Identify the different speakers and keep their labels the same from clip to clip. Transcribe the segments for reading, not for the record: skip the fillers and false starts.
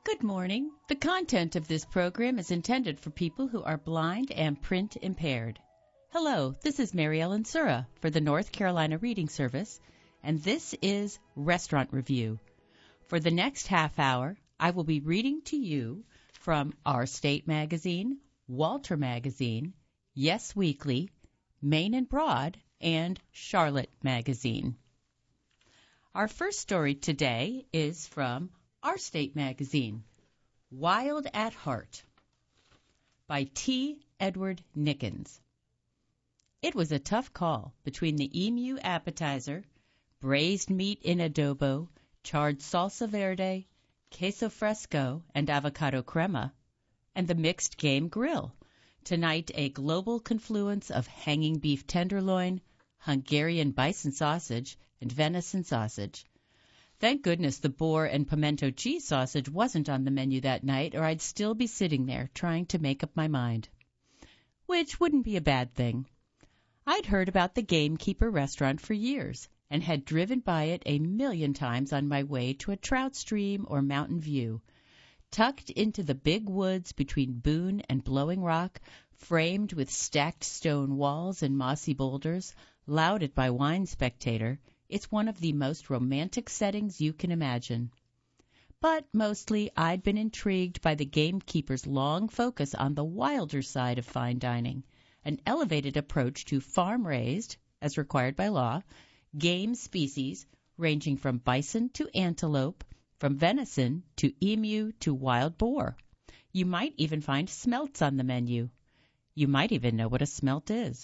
Speaker 1: Good morning. The content of this program is intended for people who are blind and print impaired. Hello, this is Mary Ellen Sura for the North Carolina Reading Service, and this is Restaurant Review. For the next half hour, I will be reading to you from Our State Magazine, Walter Magazine, Yes Weekly, Maine and Broad, and Charlotte Magazine. Our first story today is from Our State Magazine, Wild at Heart, by T. Edward Nickens. It was a tough call between the emu appetizer, braised meat in adobo, charred salsa verde, queso fresco, and avocado crema, and the mixed game grill. Tonight, a global confluence of hanging beef tenderloin, Hungarian bison sausage, and venison sausage. Thank goodness the boar and pimento cheese sausage wasn't on the menu that night, or I'd still be sitting there trying to make up my mind. Which wouldn't be a bad thing. I'd heard about the Gamekeeper restaurant for years, and had driven by it a million times on my way to a trout stream or mountain view. Tucked into the big woods between Boone and Blowing Rock, framed with stacked stone walls and mossy boulders, lauded by Wine Spectator, it's one of the most romantic settings you can imagine. But mostly I'd been intrigued by the Gamekeeper's long focus on the wilder side of fine dining, an elevated approach to farm-raised, as required by law, game species ranging from bison to antelope, from venison to emu to wild boar. You might even find smelts on the menu. You might even know what a smelt is.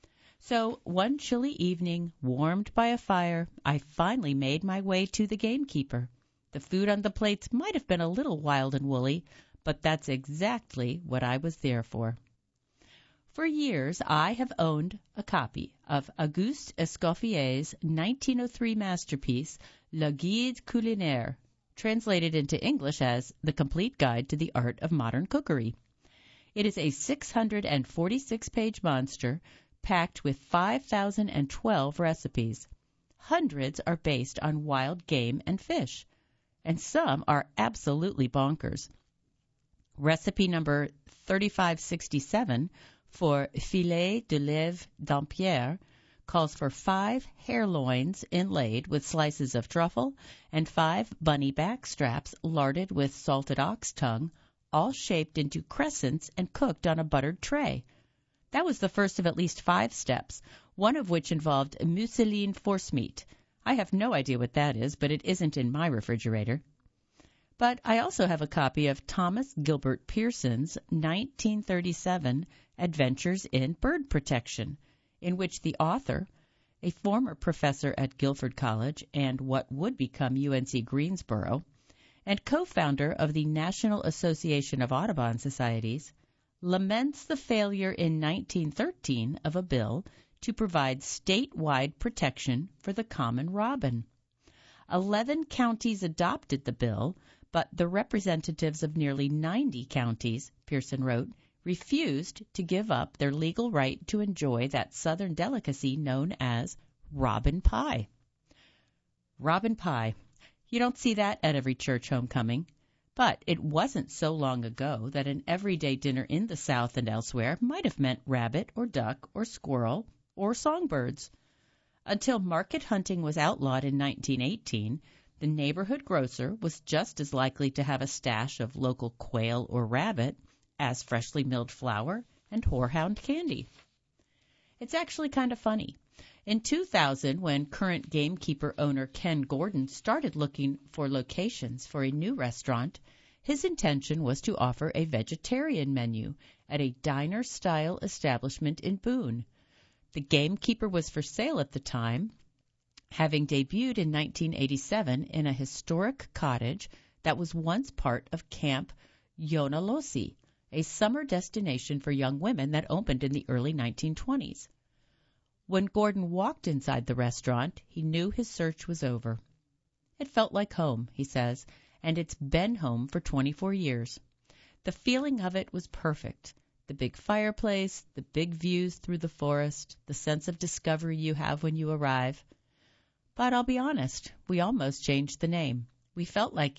Speaker 1: So one chilly evening, warmed by a fire, I finally made my way to the Gamekeeper. The food on the plates might have been a little wild and woolly, but that's exactly what I was there for. For years, I have owned a copy of Auguste Escoffier's 1903 masterpiece, Le Guide Culinaire, translated into English as The Complete Guide to the Art of Modern Cookery. It is a 646-page monster packed with 5,012 recipes. Hundreds are based on wild game and fish, and some are absolutely bonkers. Recipe number 3567 for filet de lièvre Dampierre calls for 5 hare loins inlaid with slices of truffle and 5 bunny back straps larded with salted ox tongue, all shaped into crescents and cooked on a buttered tray. That was the first of at least 5 steps, one of which involved mousseline forcemeat. I have no idea what that is, but it isn't in my refrigerator. But I also have a copy of Thomas Gilbert Pearson's 1937 Adventures in Bird Protection, in which the author, a former professor at Guilford College and what would become UNC Greensboro, and co-founder of the National Association of Audubon Societies, laments the failure in 1913 of a bill to provide statewide protection for the common robin. 11 counties adopted the bill, but the representatives of nearly 90 counties, Pearson wrote, refused to give up their legal right to enjoy that southern delicacy known as robin pie. Robin pie. You don't see that at every church homecoming. But it wasn't so long ago that an everyday dinner in the South and elsewhere might have meant rabbit or duck or squirrel or songbirds. Until market hunting was outlawed in 1918, the neighborhood grocer was just as likely to have a stash of local quail or rabbit as freshly milled flour and horehound candy. It's actually kind of funny. In 2000, when current Gamekeeper owner Ken Gordon started looking for locations for a new restaurant, his intention was to offer a vegetarian menu at a diner-style establishment in Boone. The Gamekeeper was for sale at the time, having debuted in 1987 in a historic cottage that was once part of Camp Yonalosi, a summer destination for young women that opened in the early 1920s. When Gordon walked inside the restaurant, he knew his search was over. It felt like home, he says, and it's been home for 24 years. The feeling of it was perfect. The big fireplace, the big views through the forest, the sense of discovery you have when you arrive. But I'll be honest, we almost changed the name. We felt like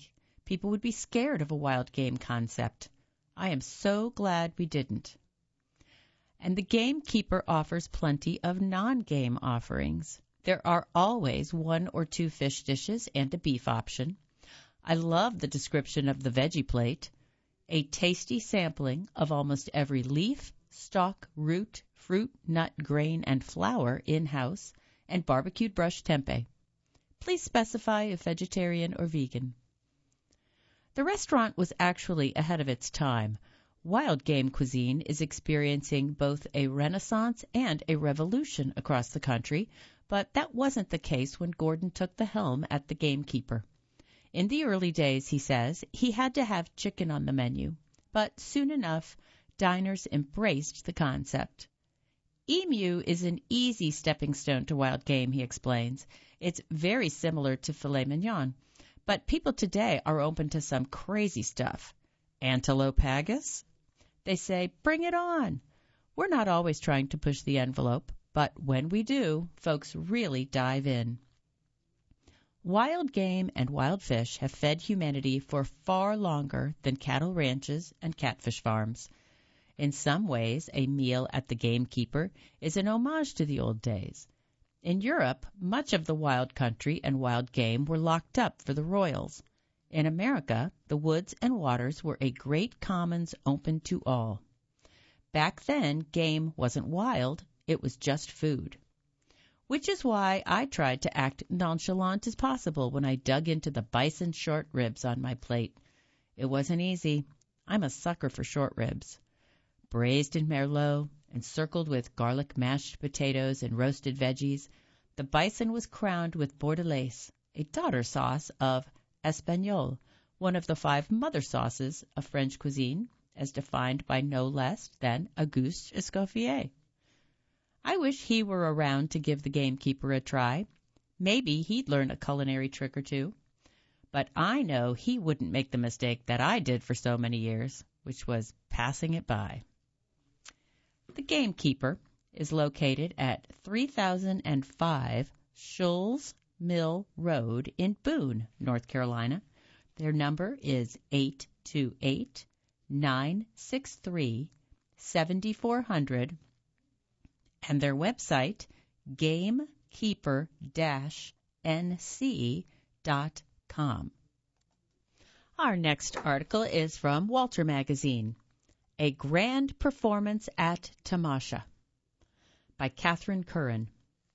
Speaker 1: People would be scared of a wild game concept. I am so glad we didn't. And the gamekeeper offers plenty of non-game offerings. There are always 1 or 2 fish dishes and a beef option. I love the description of the veggie plate. A tasty sampling of almost every leaf, stalk, root, fruit, nut, grain, and flower in-house, and barbecued brush tempeh. Please specify if vegetarian or vegan. The restaurant was actually ahead of its time. Wild game cuisine is experiencing both a renaissance and a revolution across the country, but that wasn't the case when Gordon took the helm at the Gamekeeper. In the early days, he says, he had to have chicken on the menu, but soon enough, diners embraced the concept. Emu is an easy stepping stone to wild game, he explains. It's very similar to filet mignon, but people today are open to some crazy stuff. Antelope haggis? They say, bring it on. We're not always trying to push the envelope, but when we do, folks really dive in. Wild game and wild fish have fed humanity for far longer than cattle ranches and catfish farms. In some ways, a meal at the Gamekeeper is an homage to the old days. In Europe, much of the wild country and wild game were locked up for the royals. In America, the woods and waters were a great commons open to all. Back then, game wasn't wild, it was just food. Which is why I tried to act nonchalant as possible when I dug into the bison short ribs on my plate. It wasn't easy. I'm a sucker for short ribs. Braised in merlot, encircled with garlic mashed potatoes and roasted veggies, the bison was crowned with bordelaise, a daughter sauce of Espagnole, one of the 5 mother sauces of French cuisine, as defined by no less than Auguste Escoffier. I wish he were around to give the Gamekeeper a try. Maybe he'd learn a culinary trick or 2. But I know he wouldn't make the mistake that I did for so many years, which was passing it by. The Gamekeeper is located at 3005 Shoals Mill Road in Boone, North Carolina. Their number is 828-963-7400, and their website, gamekeeper-nc.com. Our next article is from Walter Magazine, A Grand Performance at Tamasha, by Catherine Curran.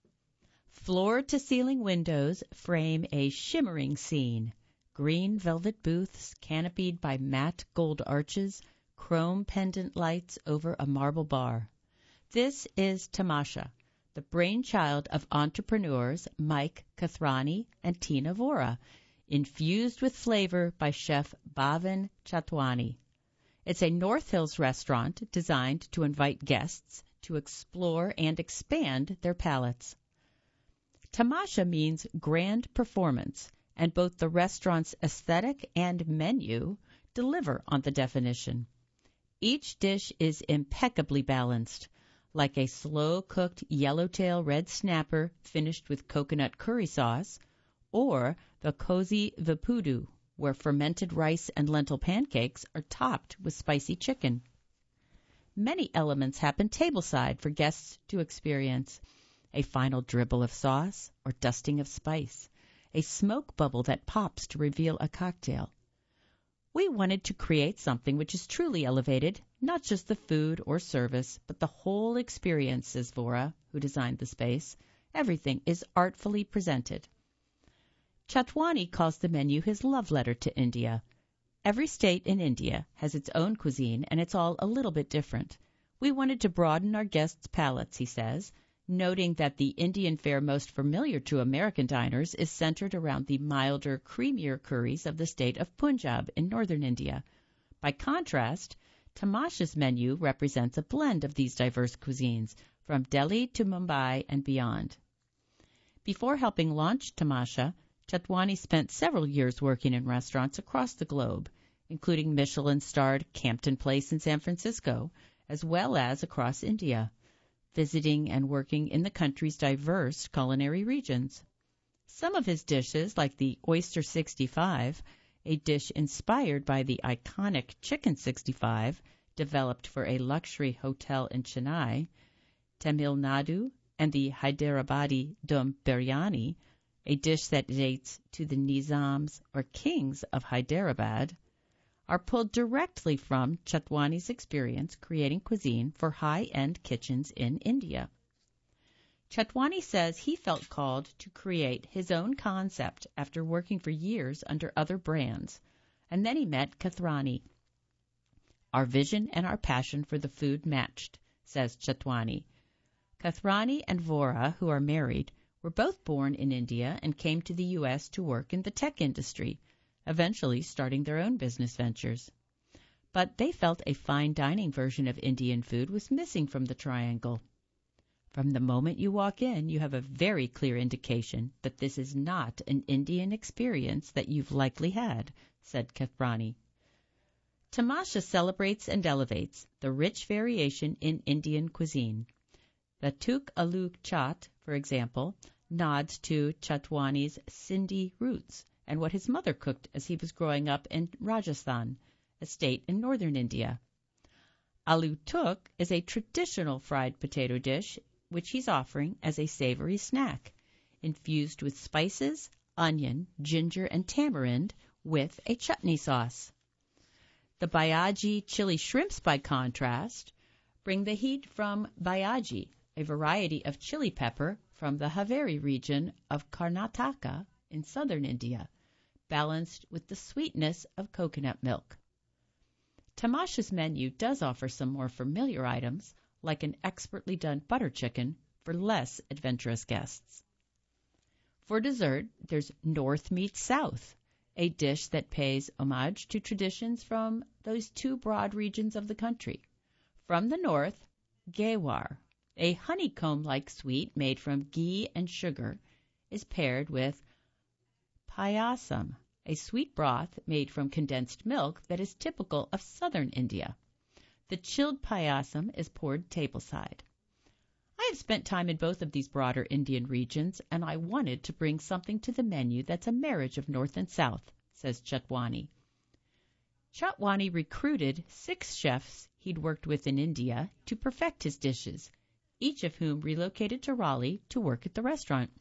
Speaker 1: Floor-to-ceiling windows frame a shimmering scene. Green velvet booths canopied by matte gold arches, chrome pendant lights over a marble bar. This is Tamasha, the brainchild of entrepreneurs Mike Kathrani and Tina Vora, infused with flavor by chef Bhavin Chatwani. It's a North Hills restaurant designed to invite guests to explore and expand their palates. Tamasha means grand performance, and both the restaurant's aesthetic and menu deliver on the definition. Each dish is impeccably balanced, like a slow-cooked yellowtail red snapper finished with coconut curry sauce, or the cozy vipudu, where fermented rice and lentil pancakes are topped with spicy chicken. Many elements happen tableside for guests to experience. A final dribble of sauce or dusting of spice, a smoke bubble that pops to reveal a cocktail. We wanted to create something which is truly elevated, not just the food or service, but the whole experience, says Vora, who designed the space. Everything is artfully presented. Chatwani calls the menu his love letter to India. Every state in India has its own cuisine, and it's all a little bit different. We wanted to broaden our guests' palates, he says, noting that the Indian fare most familiar to American diners is centered around the milder, creamier curries of the state of Punjab in northern India. By contrast, Tamasha's menu represents a blend of these diverse cuisines, from Delhi to Mumbai and beyond. Before helping launch Tamasha, Chatwani spent several years working in restaurants across the globe, including Michelin-starred Campton Place in San Francisco, as well as across India, visiting and working in the country's diverse culinary regions. Some of his dishes, like the Oyster 65, a dish inspired by the iconic Chicken 65 developed for a luxury hotel in Chennai, Tamil Nadu, and the Hyderabadi Dum Biryani, a dish that dates to the Nizams or kings of Hyderabad, are pulled directly from Chatwani's experience creating cuisine for high-end kitchens in India. Chatwani says he felt called to create his own concept after working for years under other brands, and then he met Kathrani. Our vision and our passion for the food matched, says Chatwani. Kathrani and Vora, who are married, were both born in India and came to the U.S. to work in the tech industry, eventually starting their own business ventures. But they felt a fine dining version of Indian food was missing from the triangle. From the moment you walk in, you have a very clear indication that this is not an Indian experience that you've likely had, said Kathrani. Tamasha celebrates and elevates the rich variation in Indian cuisine. The Tuk Aloo Chaat, for example, nods to Chatwani's Sindhi roots and what his mother cooked as he was growing up in Rajasthan, a state in northern India. Aloo Tuk is a traditional fried potato dish which he's offering as a savory snack, infused with spices, onion, ginger, and tamarind with a chutney sauce. The Bhayaji chili shrimps, by contrast, bring the heat from Bhayaji, a variety of chili pepper from the Haveri region of Karnataka in southern India, balanced with the sweetness of coconut milk. Tamasha's menu does offer some more familiar items, like an expertly done butter chicken for less adventurous guests. For dessert, there's North Meets South, a dish that pays homage to traditions from those two broad regions of the country. From the north, Gewar, a honeycomb-like sweet made from ghee and sugar, is paired with payasam, a sweet broth made from condensed milk that is typical of southern India. The chilled payasam is poured tableside. I have spent time in both of these broader Indian regions, and I wanted to bring something to the menu that's a marriage of North and South, says Chatwani. Chatwani recruited 6 chefs he'd worked with in India to perfect his dishes, each of whom relocated to Raleigh to work at the restaurant.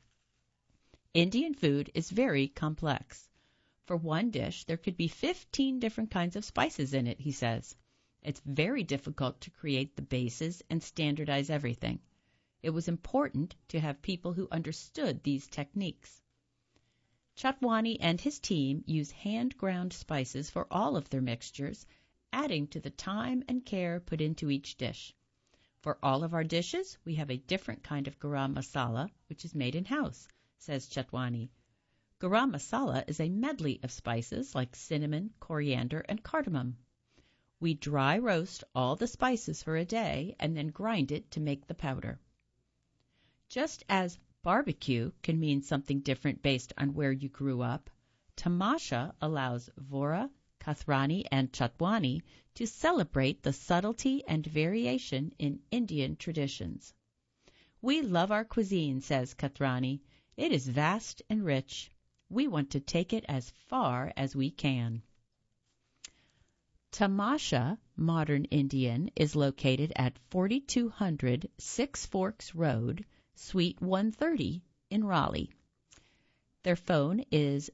Speaker 1: Indian food is very complex. For one dish, there could be 15 different kinds of spices in it, he says. It's very difficult to create the bases and standardize everything. It was important to have people who understood these techniques. Chatwani and his team use hand-ground spices for all of their mixtures, adding to the time and care put into each dish. For all of our dishes, we have a different kind of garam masala, which is made in-house, says Chatwani. Garam masala is a medley of spices like cinnamon, coriander, and cardamom. We dry roast all the spices for a day and then grind it to make the powder. Just as barbecue can mean something different based on where you grew up, Tamasha allows Vora, Kathrani, and Chatwani to celebrate the subtlety and variation in Indian traditions. We love our cuisine, says Kathrani. It is vast and rich. We want to take it as far as we can. Tamasha Modern Indian is located at 4200 Six Forks Road, Suite 130 in Raleigh. Their phone is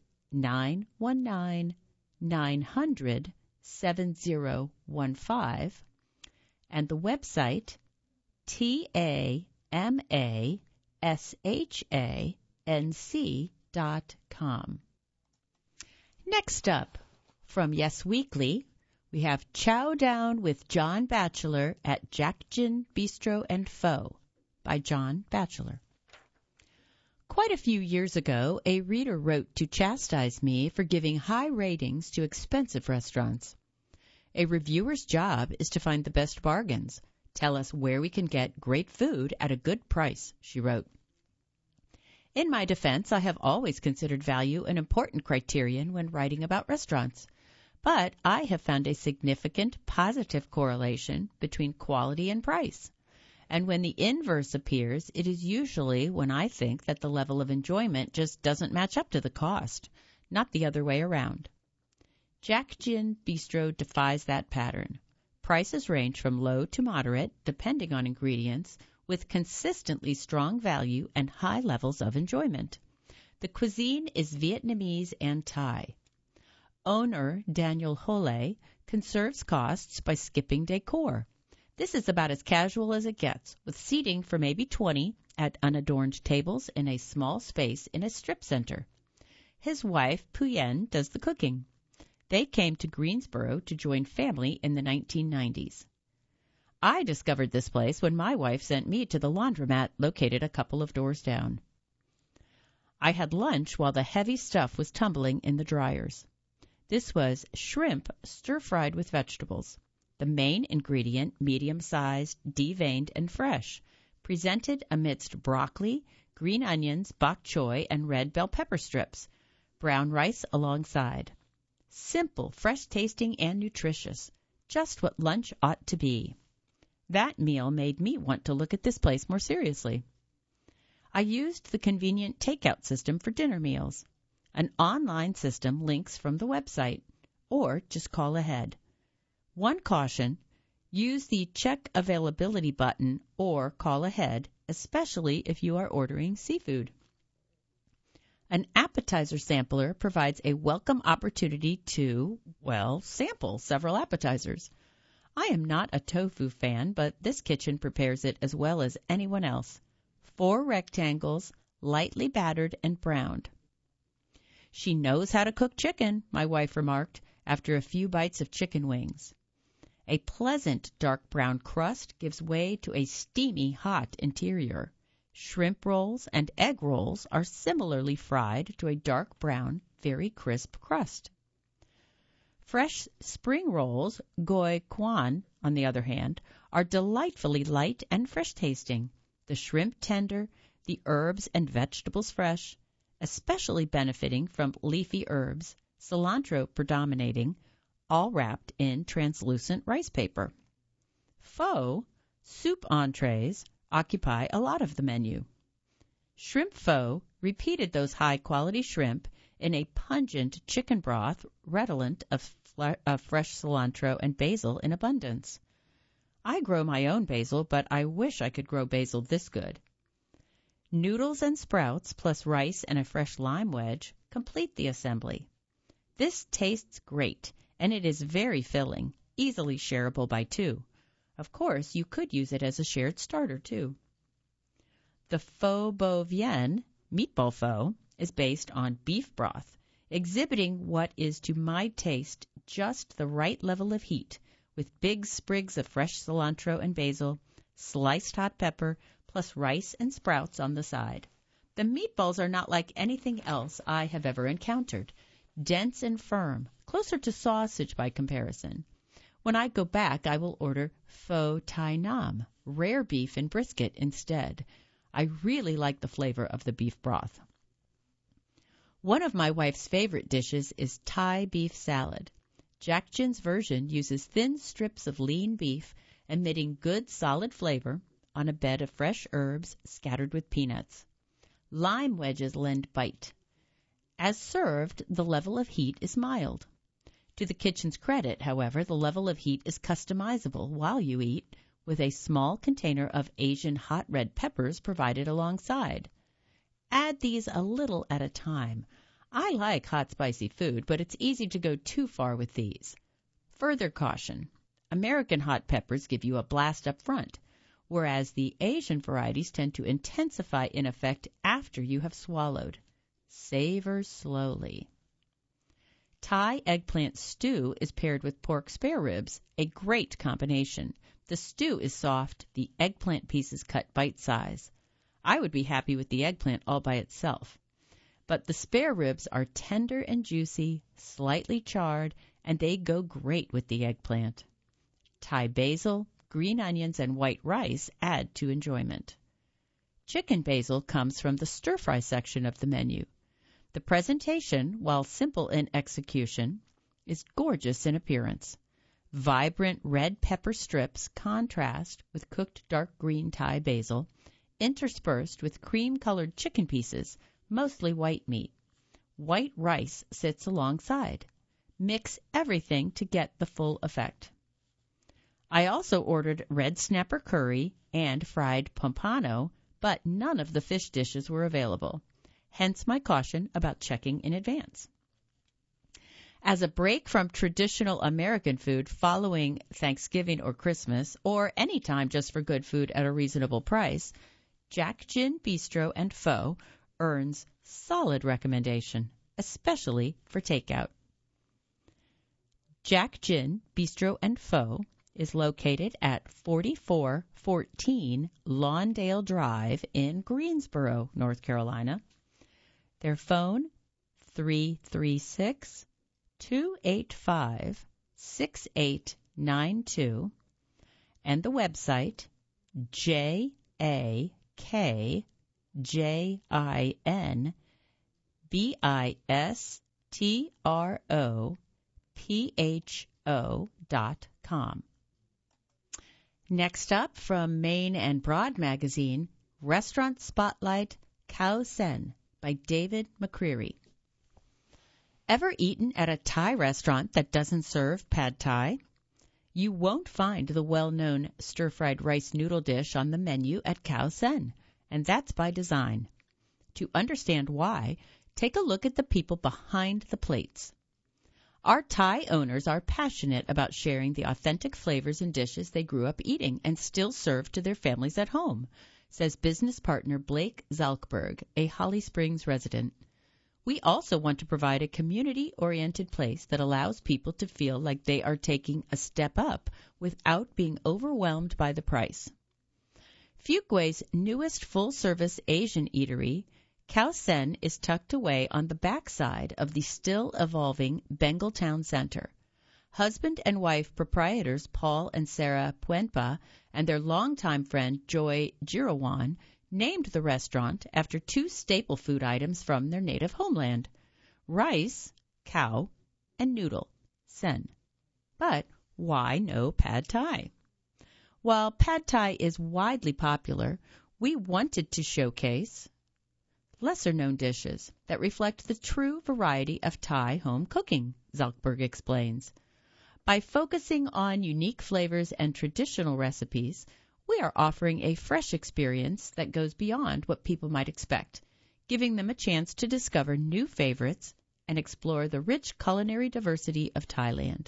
Speaker 1: 919-900-7015 and the website tamashanc.com. Next up, from Yes Weekly, we have Chow Down with John Batchelor at Jackjin Bistro and Pho by John Batchelor. Quite a few years ago, a reader wrote to chastise me for giving high ratings to expensive restaurants. A reviewer's job is to find the best bargains, tell us where we can get great food at a good price, she wrote. In my defense, I have always considered value an important criterion when writing about restaurants. But I have found a significant positive correlation between quality and price. And when the inverse appears, it is usually when I think that the level of enjoyment just doesn't match up to the cost, not the other way around. Jack Gin Bistro defies that pattern. Prices range from low to moderate, depending on ingredients, with consistently strong value and high levels of enjoyment. The cuisine is Vietnamese and Thai. Owner Daniel Hole conserves costs by skipping decor. This is about as casual as it gets, with seating for maybe 20 at unadorned tables in a small space in a strip center. His wife, Puyen, does the cooking. They came to Greensboro to join family in the 1990s. I discovered this place when my wife sent me to the laundromat located a couple of doors down. I had lunch while the heavy stuff was tumbling in the dryers. This was shrimp stir-fried with vegetables. The main ingredient, medium-sized, deveined, and fresh, presented amidst broccoli, green onions, bok choy, and red bell pepper strips, brown rice alongside. Simple, fresh-tasting, and nutritious, just what lunch ought to be. That meal made me want to look at this place more seriously. I used the convenient takeout system for dinner meals. An online system links from the website, or just call ahead. One caution, use the check availability button or call ahead, especially if you are ordering seafood. An appetizer sampler provides a welcome opportunity to, sample several appetizers. I am not a tofu fan, but this kitchen prepares it as well as anyone else. 4 rectangles, lightly battered and browned. She knows how to cook chicken, my wife remarked, after a few bites of chicken wings. A pleasant dark brown crust gives way to a steamy hot interior. Shrimp rolls and egg rolls are similarly fried to a dark brown, very crisp crust. Fresh spring rolls, goi quan, on the other hand, are delightfully light and fresh-tasting. The shrimp tender, the herbs and vegetables fresh, especially benefiting from leafy herbs, cilantro predominating, all wrapped in translucent rice paper. Pho, soup entrees, occupy a lot of the menu. Shrimp pho repeated those high-quality shrimp in a pungent chicken broth redolent of fresh cilantro and basil in abundance. I grow my own basil, but I wish I could grow basil this good. Noodles and sprouts plus rice and a fresh lime wedge complete the assembly. This tastes great, and it is very filling, easily shareable by 2. Of course, you could use it as a shared starter, too. The pho bo vien, meatball pho, is based on beef broth, exhibiting what is to my taste just the right level of heat, with big sprigs of fresh cilantro and basil, sliced hot pepper, plus rice and sprouts on the side. The meatballs are not like anything else I have ever encountered, dense and firm, closer to sausage by comparison. When I go back, I will order pho tai nam, rare beef and brisket instead. I really like the flavor of the beef broth. One of my wife's favorite dishes is Thai beef salad. Jack Gin's version uses thin strips of lean beef, emitting good solid flavor, on a bed of fresh herbs scattered with peanuts. Lime wedges lend bite. As served, the level of heat is mild. To the kitchen's credit, however, the level of heat is customizable while you eat, with a small container of Asian hot red peppers provided alongside. Add these a little at a time. I like hot spicy food, but it's easy to go too far with these. Further caution. American hot peppers give you a blast up front, whereas the Asian varieties tend to intensify in effect after you have swallowed. Savor slowly. Thai eggplant stew is paired with pork spare ribs, a great combination. The stew is soft, the eggplant pieces cut bite-size. I would be happy with the eggplant all by itself. But the spare ribs are tender and juicy, slightly charred, and they go great with the eggplant. Thai basil, green onions, and white rice add to enjoyment. Chicken basil comes from the stir-fry section of the menu. The presentation, while simple in execution, is gorgeous in appearance. Vibrant red pepper strips contrast with cooked dark green Thai basil, interspersed with cream-colored chicken pieces, mostly white meat. White rice sits alongside. Mix everything to get the full effect. I also ordered red snapper curry and fried pompano, but none of the fish dishes were available. Hence my caution about checking in advance. As a break from traditional American food following Thanksgiving or Christmas, or any time just for good food at a reasonable price, Jack Gin Bistro and Pho earns solid recommendation, especially for takeout. Jack Gin Bistro and Pho is located at 4414 Lawndale Drive in Greensboro, North Carolina. Their phone, 336-285-6892, and the website, JAKJinbistropho.com. Next up, from Main and Broad Magazine, Restaurant Spotlight Khao Sen by David McCreary. Ever eaten at a Thai restaurant that doesn't serve pad Thai? You won't find the well-known stir-fried rice noodle dish on the menu at Khao Sen, and that's by design. To understand why, take a look at the people behind the plates. Our Thai owners are passionate about sharing the authentic flavors and dishes they grew up eating and still serve to their families at home, says business partner Blake Zalkberg, a Holly Springs resident. We also want to provide a community-oriented place that allows people to feel like they are taking a step up without being overwhelmed by the price. Fugue's newest full-service Asian eatery, Khao Sen, is tucked away on the backside of the still-evolving Bengal Town Center. Husband and wife proprietors Paul and Sarah Puenpa and their longtime friend Joy Girawan named the restaurant after two staple food items from their native homeland: rice, khao, and noodle, sen. But why no pad Thai? While pad Thai is widely popular, we wanted to showcase lesser-known dishes that reflect the true variety of Thai home cooking, Zalkberg explains. By focusing on unique flavors and traditional recipes, we are offering a fresh experience that goes beyond what people might expect, giving them a chance to discover new favorites and explore the rich culinary diversity of Thailand.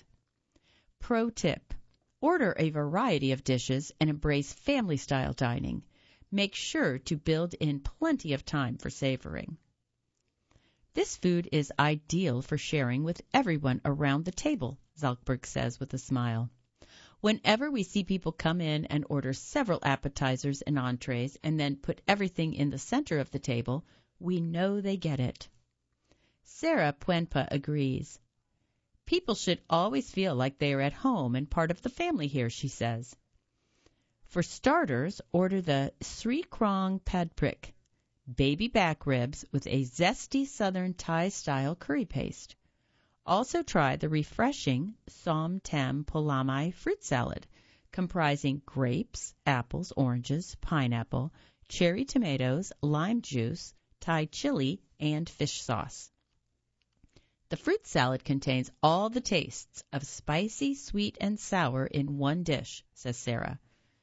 Speaker 1: Pro tip: order a variety of dishes and embrace family-style dining. Make sure to build in plenty of time for savoring. This food is ideal for sharing with everyone around the table, Zalkberg says with a smile. Whenever we see people come in and order several appetizers and entrees and then put everything in the center of the table, we know they get it. Sarah Puenpa agrees. People should always feel like they are at home and part of the family here, she says. For starters, order the Sri Krong Pad Prik, baby back ribs with a zesty southern Thai-style curry paste. Also try the refreshing Som Tam Polamai fruit salad, comprising grapes, apples, oranges, pineapple, cherry tomatoes, lime juice, Thai chili, and fish sauce. The fruit salad contains all the tastes of spicy, sweet, and sour in one dish, says Sarah.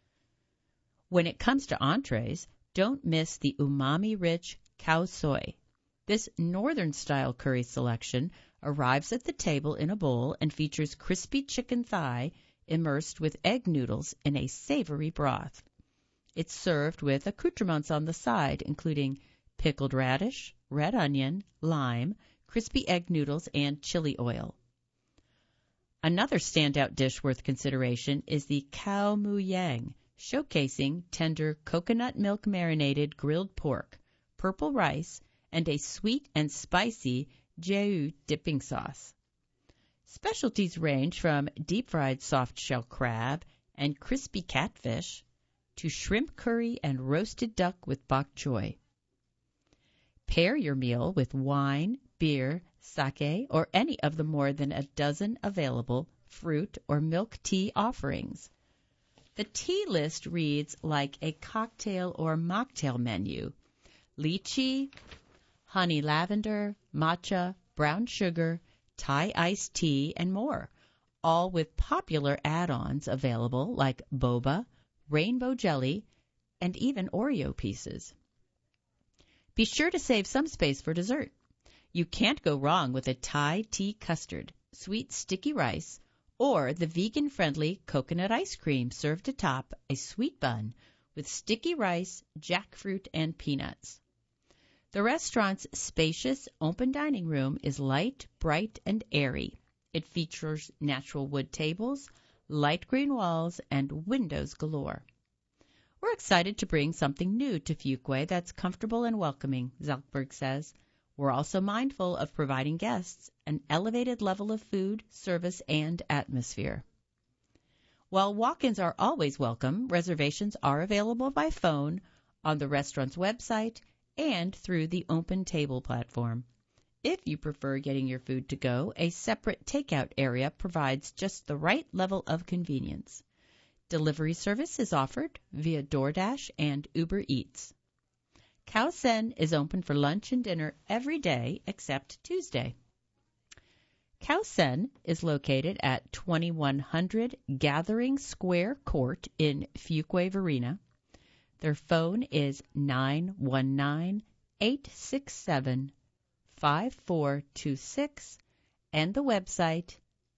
Speaker 1: When it comes to entrees, don't miss the umami-rich khao soi. This northern-style curry selection arrives at the table in a bowl and features crispy chicken thigh immersed with egg noodles in a savory broth. It's served with accoutrements on the side, including pickled radish, red onion, lime, crispy egg noodles, and chili oil. Another standout dish worth consideration is the khao mu yang, showcasing tender coconut milk marinated grilled pork, purple rice, and a sweet and spicy jeju dipping sauce. Specialties range from deep-fried soft-shell crab and crispy catfish to shrimp curry and roasted duck with bok choy. Pair your meal with wine, beer, sake, or any of the more than a dozen available fruit or milk tea offerings. The tea list reads like a cocktail or mocktail menu: lychee, honey lavender, matcha, brown sugar, Thai iced tea, and more, all with popular add-ons available like boba, rainbow jelly, and even Oreo pieces. Be sure to save some space for dessert. You can't go wrong with a Thai tea custard, sweet sticky rice, or the vegan-friendly coconut ice cream served atop a sweet bun with sticky rice, jackfruit, and peanuts. The restaurant's spacious, open dining room is light, bright, and airy. It features natural wood tables, light green walls, and windows galore. We're excited to bring something new to Fuquay that's comfortable and welcoming, Zelkberg says. We're also mindful of providing guests an elevated level of food, service, and atmosphere. While walk-ins are always welcome, reservations are available by phone, on the restaurant's website, and through the Open Table platform. If you prefer getting your food to go, a separate takeout area provides just the right level of convenience. Delivery service is offered via DoorDash and Uber Eats. Khao Sen is open for lunch and dinner every day except Tuesday. Khao Sen is located at 2100 Gathering Square Court in Fuquay, Varina. Their phone is 919-867-5426 and the website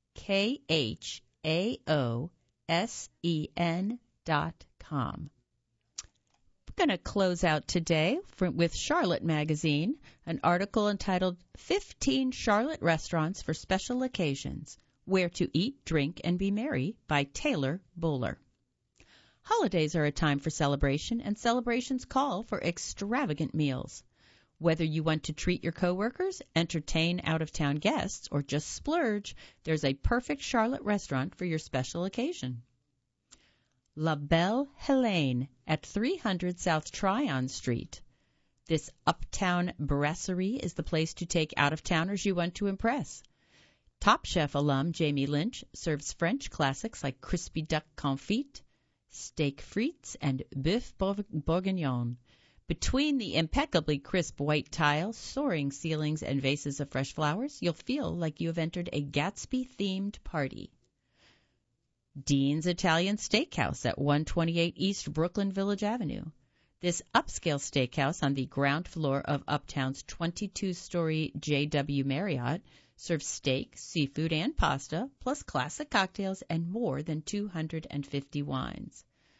Speaker 1: khaosen.com. We're going to close out today with Charlotte Magazine, an article entitled 15 Charlotte Restaurants for Special Occasions, Where to Eat, Drink, and Be Merry by Taylor Bowler. Holidays are a time for celebration, and celebrations call for extravagant meals. Whether you want to treat your coworkers, entertain out-of-town guests, or just splurge, there's a perfect Charlotte restaurant for your special occasion. La Belle Helene at 300 South Tryon Street. This uptown brasserie is the place to take out-of-towners you want to impress. Top Chef alum Jamie Lynch serves French classics like crispy duck confit, steak frites, and bœuf bourguignon. Between the impeccably crisp white tile, soaring ceilings, and vases of fresh flowers, you'll feel like you have entered a Gatsby-themed party. Dean's Italian Steakhouse at 128 East Brooklyn Village Avenue. This upscale steakhouse on the ground floor of Uptown's 22-story JW Marriott serves steak, seafood, and pasta, plus classic cocktails and more than 250 wines.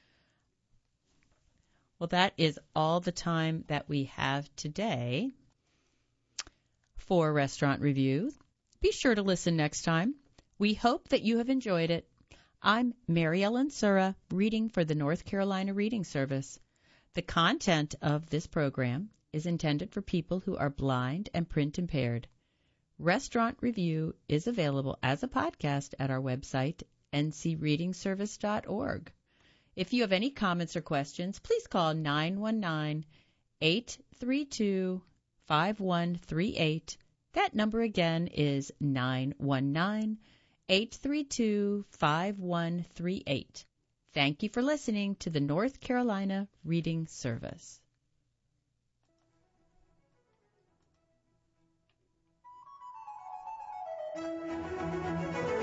Speaker 1: Well, that is all the time that we have today for Restaurant Review. Be sure to listen next time. We hope that you have enjoyed it. I'm Mary Ellen Sura, reading for the North Carolina Reading Service. The content of this program is intended for people who are blind and print impaired. Restaurant Review is available as a podcast at our website, ncreadingservice.org. If you have any comments or questions, please call 919-832-5138. That number again is 919-832-5138. Thank you for listening to the North Carolina Reading Service.